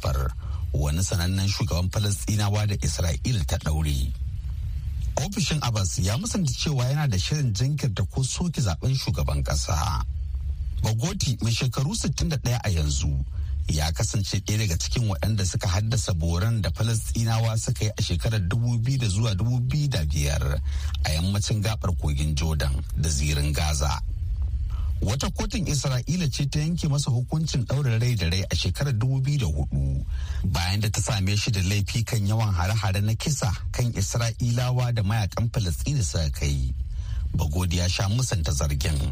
Jafar, wani sanannen shugaban Falasɗinawa da Isra'ila ta ɗaure. Ofishin Abbas ya musanta cewa yana da shirin jinkirta ko soke zaben shugaban ƙasa. Bagoti mai shekaru 61 a yanzu ya kasance ɗaya daga cikin waɗanda suka haddasa boran da Falasɗinawa suka yi a shekarar 2000 zuwa 2005 a yammacin gabar kogin Jordan da zirin Gaza. Wata kotun Isra'ila ce ta yanke masa hukuncin ɗaurin rai da rai a shekarar 2004 bayan da ta same shi da laifi kan yawan hare-hare na kisa kan Isra'ilawa da mayakan Falasɗina suka kai. Bagodi ya sha musanta zargin.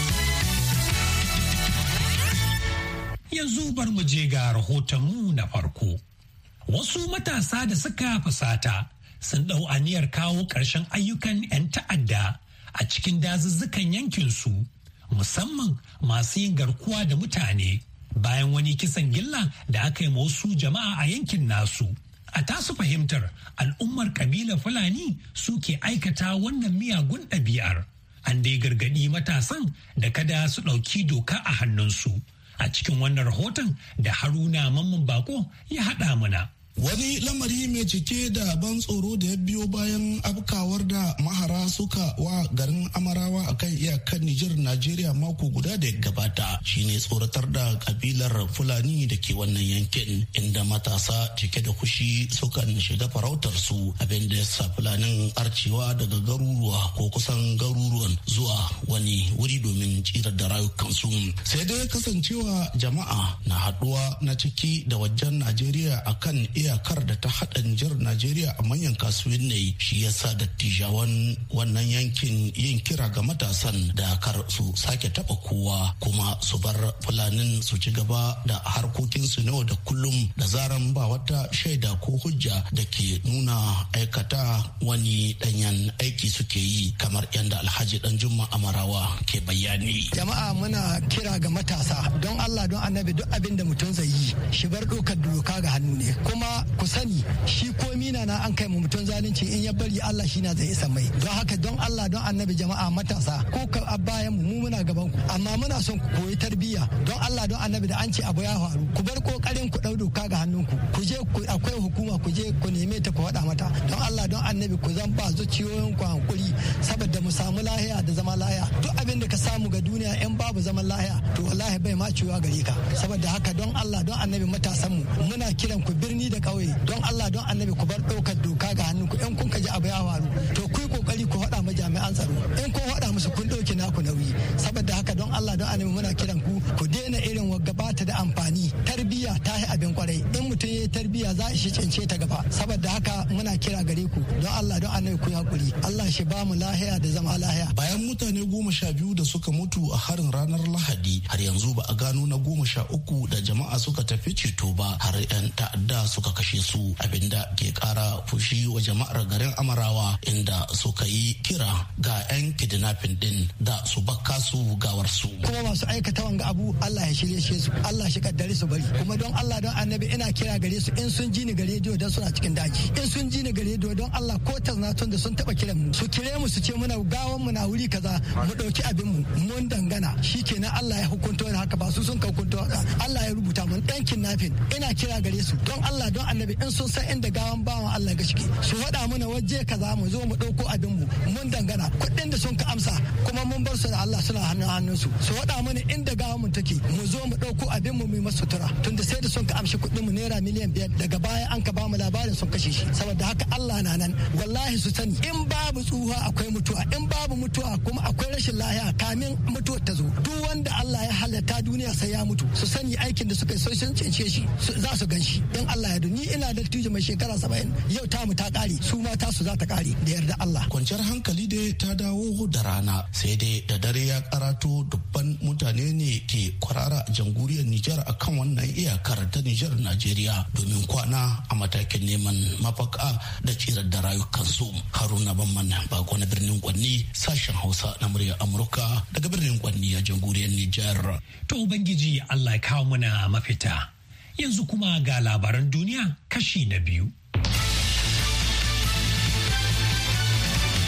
Yanzu bar mu je ga rahotonmu na farko. Wasu matasa da suka fusata sun ɗau aniyar kawo ƙarshen ayyukan 'yan ta'adda a cikin dazuzzukan yankinsu, musamman masu yin garkuwa da mutane bayan wani kisan gilla da aka yi wasu jama'a a yankin nasu. A tasu fahimtar al'ummar kabilar Fulani suke aikata wannan miyagun ɗabi'ar. An dai gargaɗi matasan da kada su ɗauki doka a hannunsu. A cikin wannan rahoton da Haruna Mamman Bako ya haɗa mana. Wani lamari mai cike da ban tsoro da ya biyo bayan afkawar da mahara suka wa garin Amarawa a kan iyakar Nijar Najeriya mako guda da ya gabata shine tsoratar da kabilar Fulani da ke wannan yankin, inda matasa cike da kushi sukan shiga farautar su, abin da ya sa Fulanin arcewa daga garuruwa ko kusan garuruwan zuwa wani wuri domin tsirar da rayukansu. Sai dai kasancewa jama'a na haɗuwa na ciki da wajen Najeriya akan iyakar da ta haɗa Nijar Najeriya a manyan kasuwanni, shi yasa dattijawan wannan yankin yin kira ga matasan da kar su sake taɓa kowa kuma su bar Fulanin su ci gaba da harkokinsu na yau da kullum da zaran ba wata shaida ko hujja da ke nuna aikata wani ɗanyen aiki suke yi, kamar yadda Alhaji Danjuma Amarawa ke bayani. Jama'a muna kira ga matasa don Allah don Annabi duk abin da mutum zai yi shi bar ɗaukar doka ga hannu ne, kuma ku sani shi komi na an kai mu mutum zalunci in ya bari Allah shi na zai isa mai. Don haka don Allah don Annabi jama'a matasa ko ka bayan mu muna gaban ku, amma muna son ku koyi tarbiyya don Allah don Annabi da an ce abu ya faru ku bar kokarin ku dau doka ga hannunku, ku je akwai hukuma ku je ku neme ta ku faɗa mata. Don Allah don Annabi ku zan ba zuciyoyin ku hankuri saboda mu samu lahiya da zama lahiya. Duk abin da ka samu ga duniya in babu zaman lahiya to wallahi bai ma ciwa gare ka. Saboda haka don Allah don Annabi matasan mu muna kiran ku birni da kauye don Allah don Annabi ku bar ɗaukar doka ga hannunku. In kun ka ji abu ya faru to ku yi kokari ku faɗa ma jami'an tsaro, in kun faɗa musu kun ɗauki naku nauyi. Saboda haka don Allah don Annabi muna kiran ku daina irin wagga ba ta da amfani. Tarbiyya ta yi abin kwarai, in mutum ya yi tarbiyya za a shi cince ta gaba. Saboda haka muna kira gare ku don Allah don Annabi ku yi hakuri, Allah shi ba mu lahiya da zama lahiya. Bayan mutane 12 da suka mutu a harin ranar Lahadi, har yanzu ba a gano na 13 da jama'a suka tafi ceto ba, har 'yan ta'adda suka kashe su, abinda ke kara fushi wa jama'ar garin Amarawa, inda suka yi kira ga 'yan kidnapping din da su bakka su gawar su. Kuma masu aikata wanga abu Allah ya shirye su, Allah shi kaddare su bari. Kuma don Allah don Annabi ina kira gare su in sun ji ni ga rediyo don suna cikin daji, in sun ji ni ga rediyo don Allah ko taznatun da sun taba kiran mu su kire mu su ce muna gawan mu na wuri kaza mu dauki abin mu mun dangana, shikenan Allah ya hukunta wani haka, ba su sun ka hukunta haka, Allah ya rubuta mun dan kidnapping. Ina kira gare su don Allah don Annabi in sun san inda gawan bawan Allah ga shike su faɗa mana waje kaza mu zo mu dauko abin mu mun dangana. Kuɗin da sun ka amsa kuma mun bar su da Allah suna hannun su faɗa mana inda gawan mu take mu zo mu dauko abin mu mai masu sutura, tunda sai da sun ka amshi kuɗin mu naira miliyan 5 daga baya an ka ba mu labarin sun kashe shi. Saboda haka Allah na nan, wallahi su sani in babu tsuha akwai mutuwa, in babu mutuwa kuma akwai rashin lahiya kamin mutuwar ta zo. Duk wanda Allah ya halatta duniya sai ya mutu, su sani aikin da suka yi sun cince shi za su gan shi in Allah ya ni ina da tijo mai shekara 70 yau ta mu ta kare, su ma ta su za ta kare da yarda Allah. Kwanciyar hankali dai ta dawo da rana, sai dai da dare ya karato dubban mutane ne ke kwarara jamhuriyar Nijar akan wannan iyakar ta Nijar Najeriya domin kwana a matakin neman mafaka da tsirar da rayukansu. Haruna Mamman Bako na birnin Kwanni, sashen Hausa na muryar Amurka daga birnin Kwanni a jamhuriyar Nijar. To Ubangiji Allah ya kawo mana mafita. Yanzu kuma ga labaran duniya kashi na biyu.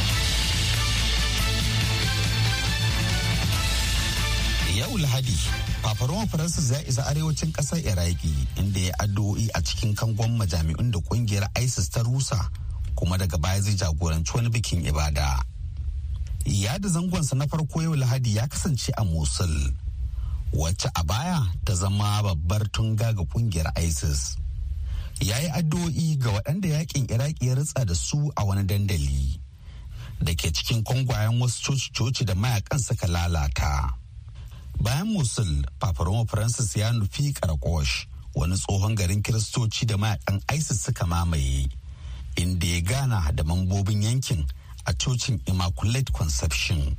Yau Lahadi, Papa Roma Francis ya isa arewacin ƙasar Iraki inda ya addu'o'i a cikin kangon majami'un da ƙungiyar ISIS ta rusa, kuma daga baya zai jagoranci wani bikin ibada. Yada zangonsa na farko yau Lahadi ya kasance a Mosul, wacce a baya ta zama babbar tunga ga ƙungiyar ISIS. Ya yi addu'o'i ga waɗanda yakin Iraki ya ritsa da su a wani dandali da ke cikin kongwayen wasu coci-coci da mayakan suka lalata. Bayan Mosul, Papa Roma Francis ya nufi Karakosh, wani tsohon garin Kiristoci da mayakan ISIS suka mamaye, inda ya gana da mambobin yankin a cocin Immaculate Conception.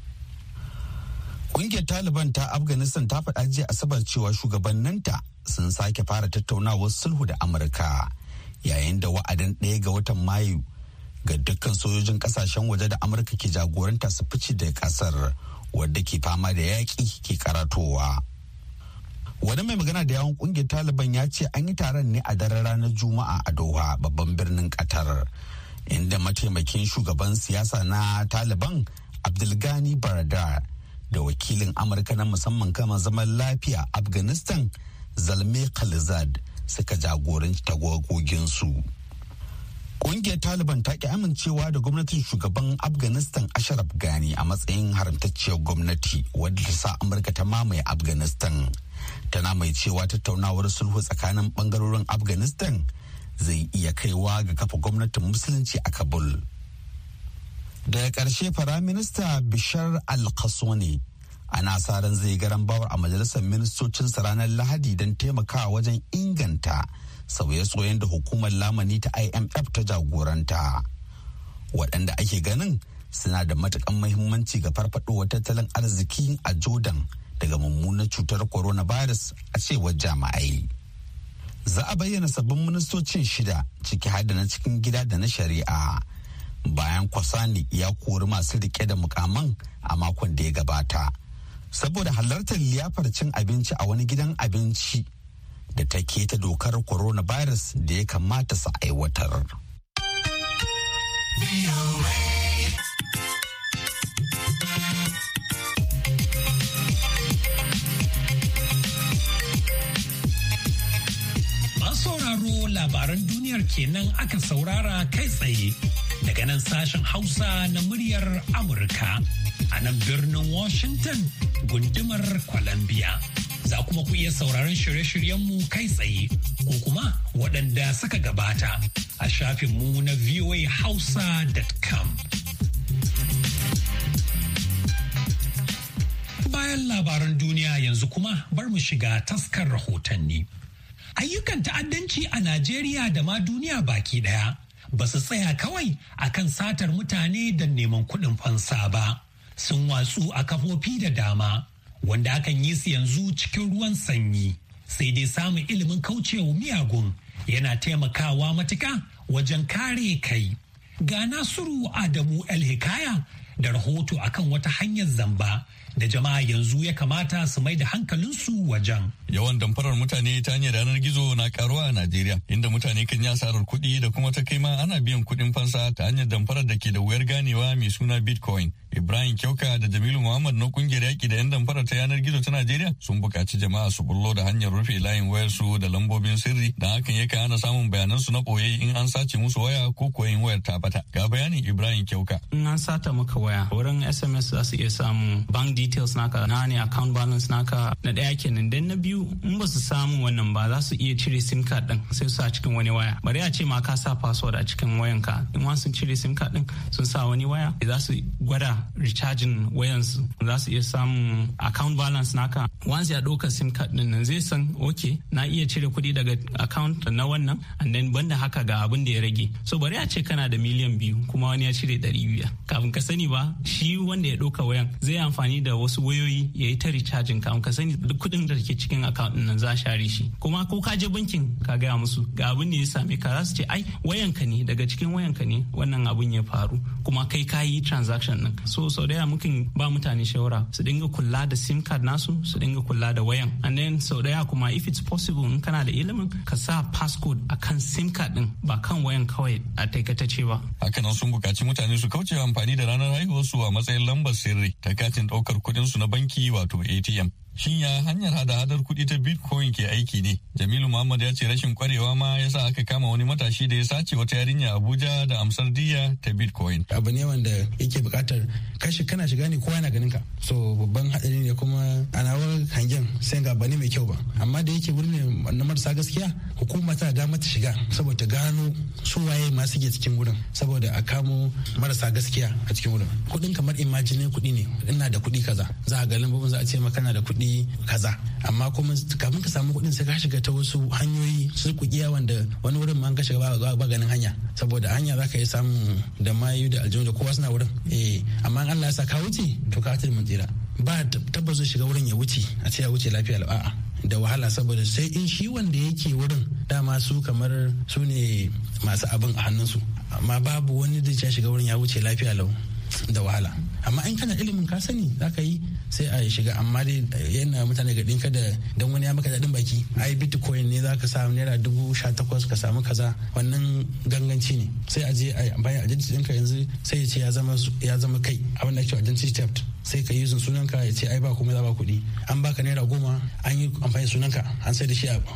Ƙungiyar Taliban ta Afghanistan ta faɗa jiya Asabar cewa shugabanninta sun sake fara tattaunawar sulhu da Amurka, yayin da wa'adin 1 ga watan Mayu ga dukkan sojojin kasashen waje da Amurka ke jagoranta su fice da kasar wadda ke fama da yaƙi ke karatowa. Wani mai magana da yawon ƙungiyar Taliban ya ce an yi taron ne a daren ranar Juma'a a Doha, babban birnin Qatar, inda mataimakin shugaban siyasa na Taliban Abdulgani Baradar da wakilin Amurka na musamman kan zaman lafiya Afghanistan Zalmay Khalilzad suka jagoranci tagoginsu. Ƙungiyar Taliban ta ki amincewa da gwamnatin shugaban Afghanistan Ashraf Ghani a matsayin haramtacciyar gwamnati wadda ta sa Amurka ta mamaye Afghanistan. Tana mai cewa tattaunawar sulhu tsakanin bangarorin Afghanistan zai iya kaiwa ga kafa gwamnatin musulunci a Kabul. Daga ƙarshe Firaminista Bashar al-Qasoni ana sa ran zai garan bawar a majalisar ministocinsa ranar Lahadi don taimakawa wajen inganta sauye-sauyen da hukumar lamani ta IMF ta jagoranta, waɗanda ake ganin suna da matuƙan muhimmanci ga farfaɗowar tattalin arziki a Jordan daga mummunar cutar coronavirus a cewar jami'ai. Za a bayyana sabbin ministocin 6 ciki har da na cikin gida da na shari'a bayan Kwasani ya kori masu rike da mukaman a makon da ya gabata saboda halartar liyafar cin abinci a wani gidan abinci da ta keta dokar coronavirus da ya kamata su aiwatar. Masauraro labaran duniyar kenan aka saurara kai tsaye daga nan sashen Hausa na muryar Amurka a nan birnin Washington gundumar Columbia. Za kuma ku iya sauraron shirye-shiryenmu kai tsaye ko kuma waɗanda suka gabata a shafinmu na voahausa.com. Bayan labaran duniya yanzu kuma bar mu shiga taskar rahotanni. Ayyukan ta'addanci a Najeriya da ma duniya baki ɗaya ba su tsaya kawai akan satar mutane da neman kuɗin fansa ba. Sun watsu a kafofi da dama. Wanda akan yi su yanzu cikin ruwan sanyi, sai dai samun ilimin kaucewa miyagun yana taimakawa matuka wajen kare kai. Ga Nasiru Adamu El-Hikaya da rahoto akan wata hanyar zamba da jama'a yanzu ya kamata su mai da hankalinsu wajen. Yawan damfarar mutane ta hanyar yanar gizo na karuwa a Najeriya, inda mutane kan yi asarar kuɗi da kuma ta kai ma ana biyan kuɗin fansa ta hanyar damfarar da ke da wuyar ganewa mai suna Bitcoin. Ibrahim Kyauka da Jamilu Muhammad na kungiyar yaƙi da 'yan damfarar ta yanar gizo ta Najeriya sun buƙaci jama'a su bullo da hanyar rufe layin wayarsu da lambobin sirri, da hakan yakan hana samun bayanansu na ɓoye in an sace musu waya ko kuwa in wayar ta bata. Ga bayanin Ibrahim Kyauka. In an sata maka waya, wurin SMS za su iya samun bank details naka, na ne account balance naka, na ɗaya kenan. Dan na biyu, in ba su samu wannan ba za su iya cire sim card din sai su sa cikin wani waya. Bari a ce ma ka sa password a cikin wayanka. In wasu sun cire sim card din sun sa wani waya, za su gwada recharging wayansu, za su iya samun account balance naka. Once ya ɗauka sim card din nan zai san okay na iya cire kuɗi daga account na wannan, and then banda haka ga abin da ya rage. So bari a ce kana da miliyan 2 kuma wani ya cire 500. Kafin ka sani ba, shi wanda ya ɗauka wayan zai amfani da wasu wayoyi ya yi ta recharging. Kafin ka sani duk kuɗin da ke cikin account din nan za a share shi. Kuma ko ka je bankin ka gaya musu ga abin da ya same ka, za su ce ai wayanka ne, daga cikin wayanka ne wannan abin ya faru, kuma kai ka yi transaction din. So sau da yawa mukan ba mutane shawara su dinga kula da sim card nasu, su dinga kula da wayan, and then sau da yawa kuma if it's possible in kana da ilimin ka sa passcode akan sim card din ba kan wayan kawai a taikatace ba. Hakanan sun buƙaci mutane su kaucewa amfani da ranar haihuwarsu a matsayin lambar sirri ta katin ɗaukar kuɗin su na banki wato ATM. Shin ya hanyar hada-hadar kuɗi ta Bitcoin ke aiki ne? Jamilu Muhammad ya ce rashin kwarewa ma ya sa aka kama wani matashi da ya sace wata yarinya Abuja da amsar diya ta Bitcoin. Abu ne wanda yake buƙatar kana shiga ne kowa yana ganin ka. So babban haɗari ne kuma a nawar hangen sai ga ba ne mai kyau ba. Amma da yake wurin ne na marasa gaskiya hukuma tana damar ta shiga saboda ta gano su waye ma suke cikin wurin saboda a kamo marasa gaskiya a cikin wurin. Kuɗin kamar imajinin kuɗi ne, ina da kuɗi kaza za a ga lambobin za a ce maka na da kuɗi kaza, amma kuma kafin ka samu kuɗin sai ka shiga ta wasu hanyoyi surkukiya wanda wani wurin ma an ka shiga ba ganin hanya saboda hanya za ka yi samun da mayu da aljanu da kowa suna wurin. Amma in Allah ya sa ka wuce to ka ta mun tsira, ba tabbas zai shiga wurin ya wuce a ce ya wuce lafiya a'a da wahala saboda sai in shi wanda yake wurin dama su kamar su ne masu abin a hannunsu, amma babu wani da ya shiga wurin ya wuce lafiya lau da wahala. Amma in kana ilimin ka sani za ka yi sai a shiga, amma dai yana mutane ga ɗinka da don wani ya maka daɗin baki ai Bitcoin ne za ka samu naira 18,000 ka samu kaza, wannan ganganci ne. Sai a je bayan identity ɗinka yanzu sai ya ce ya zama kai abin da ake identity theft, sai ka yi sunanka ya ce ai ba kuma za ba kuɗi, an baka naira 10 an yi amfani sunanka an sai da shi a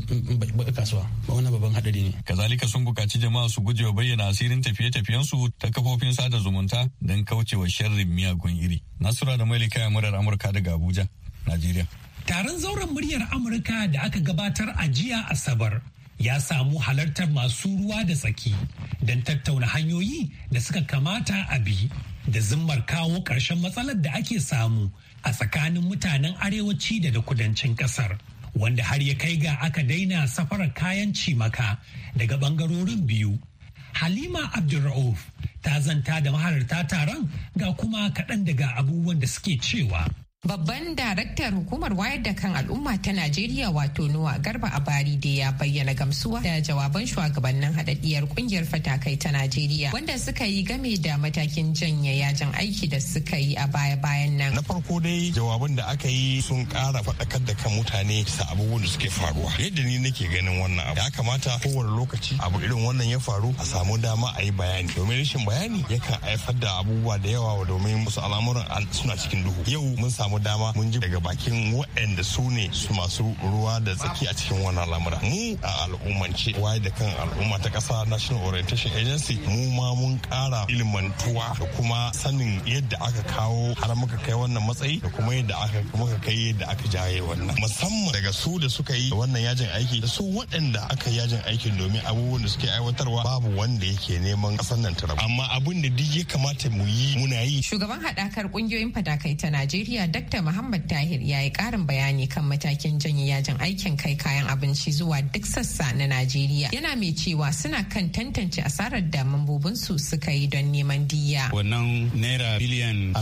kasuwa ba, wannan babban haɗari ne. Kazalika sun buƙaci jama'a su gujewa bayyana asirin tafiye-tafiyensu ta kafofin sada zumunta don kaucewa sharrin miyagun iri. Nasura da Malika murar Amurka daga Abuja, Najeriya. Taron zauren muryar Amurka da aka gabatar a jiya Asabar ya samu halartar masu ruwa da tsaki don tattauna hanyoyi da suka kamata a bi da zimmar kawo ƙarshen matsalar da ake samu a tsakanin mutanen arewaci da kudancin ƙasar, wanda har ya kai ga aka daina safarar kayan cimaka daga ɓangarorin biyu. Halima Abdulrauf ta zanta da mahalarta taron ga kuma kaɗan daga abubuwan da suke cewa. Babban daraktar hukumar wayar da kan al'umma ta Najeriya wato Noah Garba Abari da ya bayyana gamsuwa da jawaban shugabannin haɗaɗɗiyar ƙungiyar fatakai ta Najeriya wanda suka yi game da matakin janye yajin aiki da suka yi a baya-bayan nan. Na farko dai jawaban da aka yi sun ƙara faɗakar da kan mutane bisa abubuwan da suke faruwa. Yadda ni nake ganin wannan abu ya kamata kowane lokaci abu irin wannan ya faru a samu dama a yi bayani, domin rashin bayani yakan haifar da abubuwa da yawa domin wasu al'amuran suna cikin duhu. Yau mun samu dama mun ji daga bakin waɗanda su ne su masu ruwa da tsaki a cikin wannan al'amura. Mu a al'ummance waye da kan al'umma ta ƙasa National Orientation Agency mu ma mun ƙara ilimantuwa da kuma sanin yadda aka kawo har muka kai wannan matsayi da kuma yadda muka kai yadda aka jaye wannan, musamman daga su da suka yi wannan yajin aiki da su waɗanda aka yajin aikin domin abubuwan da suke aiwatarwa babu wanda yake neman ƙasar nan ta rabu, amma abin da duk ya kamata mu yi muna yi. Shugaban haɗakar ƙungiyoyin fatakai ta Najeriya Dr. Muhammad Tahir ya yi ƙarin bayani kan matakin janye yajin aikin kai kayan abinci zuwa duk sassa na Najeriya. Yana mai cewa suna kan tantance asarar da mambobinsu suka yi don neman diyya. Wannan naira biliyan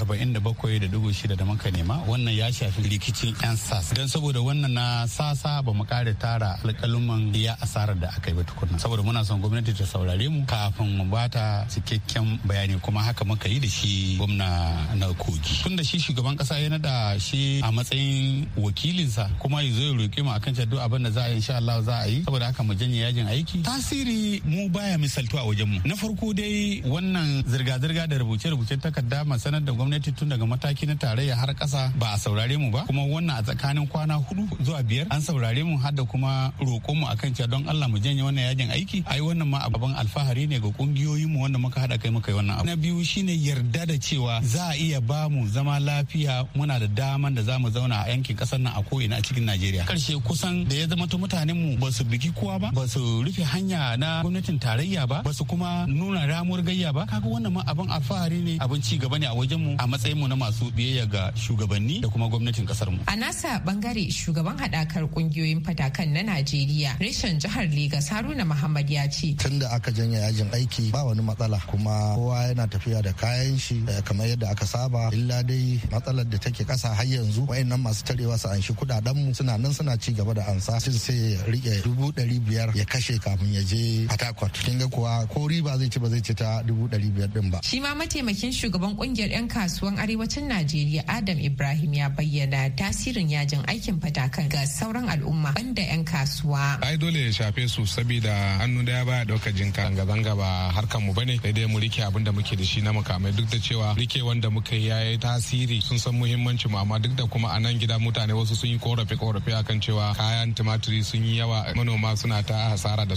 47.6 da muka nema wannan ya shafi rikicin 'yan sas. Don saboda wannan na sasa ba mu kare tara alƙaluman ya asarar da aka yi ba tukunna. Saboda muna son gwamnati ta saurare mu kafin mu bata cikakken bayani, kuma haka muka yi da shi gwamna na Kogi. Tun da shi shugaban ƙasa ya nada shi a matsayin wakilinsa kuma ya zo ya roƙe mu akan duk abin da za a yi insha Allah za a yi, saboda haka mu janye yajin aiki. Tasiri mu baya misaltu a wajen mu. Na farko dai wannan zirga-zirga da rubuce-rubuce takarda ma sanar da gwamnati tun daga mataki na tarayya har ƙasa ba a saurare mu ba, kuma wannan a tsakanin kwana 4 zuwa 5 an saurare mu har da kuma roƙon mu akan cewa don Allah mu janye wannan yajin aiki. Ai wannan ma abban alfahari ne ga kungiyoyin mu wanda muka hada kai muka yi wannan abu. Na biyu shine yarda da cewa za a iya ba mu zama lafiya, muna da daman da za mu zauna a yankin kasar nan a ko'ina a cikin Najeriya. Karshe kusan da ya zama mutanen mu ba su biki kowa ba, ba su rufe hanya na gwamnatin tarayya ba, ba su kuma nuna ramuwar gayya ba. Kaga wannan ma abin alfahari ne, abin ci gaba ne a wajen mu a matsayin mu na masu biyayya ga shugabanni da kuma gwamnatin kasar mu. A nasa bangare shugaban hadakar kungiyoyin fatakan na Najeriya reshen jihar Legas Haruna Muhammad ya ce tunda aka janye yajin aiki ba wani matsala, kuma kowa yana tafiya da kayan shi kamar yadda aka saba, illa dai matsalar da take kasa har yanzu wayannan masu tarewa su anshi kudaden mu suna nan suna ci gaba da ansa, sun sai ya rike 500,000 ya kashe kafin ya je Port. Kin ga kuwa ko riba zai ci ba zai ci ta 500,000 din ba. Shi ma mataimakin shugaban kungiyar 'yan kasuwan arewacin Najeriya Adam Ibrahim ya bayyana tasirin yajin aikin fatakan ga sauran al'umma banda 'yan kasuwa. Ai dole ya shafe su saboda hannu daya baya dauka jinka. Zanga-zanga ba harkar mu bane, sai dai mu rike abin da muke da shi na makamai, duk da cewa rike wanda muka yi yayi tasiri, sun san muhimmanci kasuwanci mu, amma duk da kuma a nan gida mutane wasu sun yi korafe akan cewa kayan tumatiri sun yi yawa, manoma suna ta hasara da